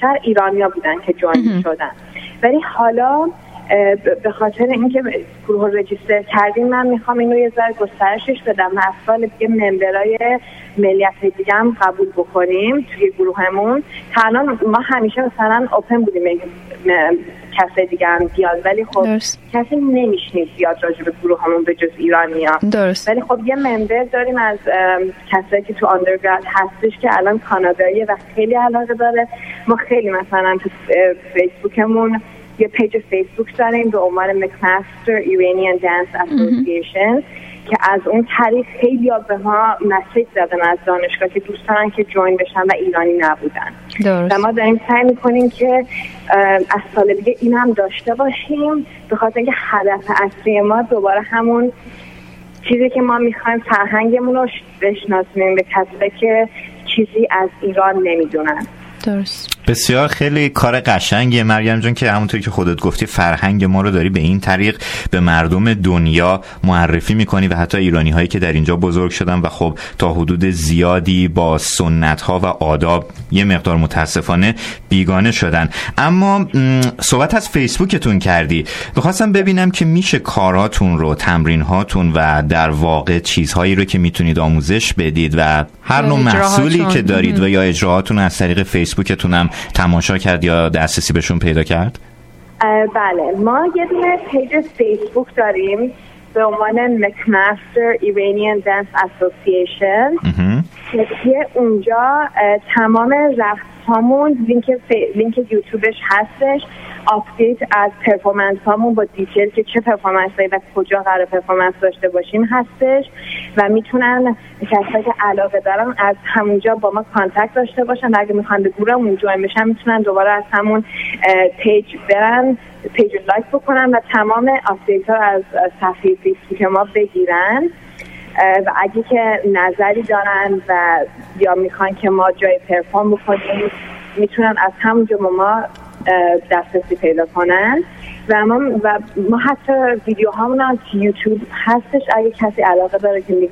بیشتر ایرانیا بودن که جوین شدن. ولی حالا به خاطر اینکه گروه رو رجیستر کردیم من میخوام اینو یه ذره گسترشش بدم و اصلا دیگه ممبرای ملیت دیگه هم قبول بکنیم توی گروهمون. تا الان ما همیشه مثلا اوپن بودیم کسی دیگه هم بیاد، ولی خب کسی نمیشنید بیاد راجع به گروهمون به جز ایرانیا. ولی خب یه ممبر داریم از کسی که تو آندرگراد هستش که الان کاناداییه و خیلی علاقه داره. ما خیلی مثلا تو فیسبوکمون یه پیج فیسبوک داریم به عنوان McMaster Iranian Dance Association که از اون طریق خیلی به ما مسیج زدن از دانشگاه که دوست دارن که جوین بشن و ایرانی نبودن. و ما داریم سعی میکنیم که از سال دیگه این هم داشته باشیم، به خاطر اینکه هدف اصلی ما دوباره همون چیزی که ما میخوایم فرهنگمون رو بشناسیم به کسایی که چیزی از ایران نمیدونن. درست. بسیار خیلی کار قشنگیه مریم جان که همونطور که خودت گفتی فرهنگ ما رو داری به این طریق به مردم دنیا معرفی میکنی و حتی ایرانی هایی که در اینجا بزرگ شدن و خب تا حدود زیادی با سنت ها و آداب یه مقدار متاسفانه بیگانه شدن. اما صحبت از فیسبوکتون کردی، می‌خواستم ببینم که میشه کاراتون رو، تمرین هاتون و در واقع چیزهایی رو که میتونید آموزش بدید و هر نوع محصولی که دارید و یا اجراهاتون از طریق فیسبوکتون هم تماشا کرد یا دسترسی بهشون پیدا کرد؟ بله، ما یه دونه پیج فیسبوک داریم به عنوان McMaster Iranian Dance Association که اونجا تمام رقص‌هامون لینک یوتیوبش هستش، آپدیت از پرفورمنس هامون با دیتیل که چه پرفورمنس هایی و کجا قرار پرفورمنس داشته باشیم هستش و میتونن کسایی که علاقه دارن از همونجا با ما کانتکت داشته باشن و اگه میخوان به گروهمون جوین بشن میتونن دوباره از همون پیج برن، پیج رو لایک بکنن و تمام آپدیت ها از صفحه فیسبوک ما بگیرن و اگه که نظری دارن و یا میخوان که ما جای پرفورم بکنیم میتونن از همونجا ما دسترسی پیدا کنن و ما حتی ویدیو هامون از یوتیوب هستش اگه کسی علاقه داره که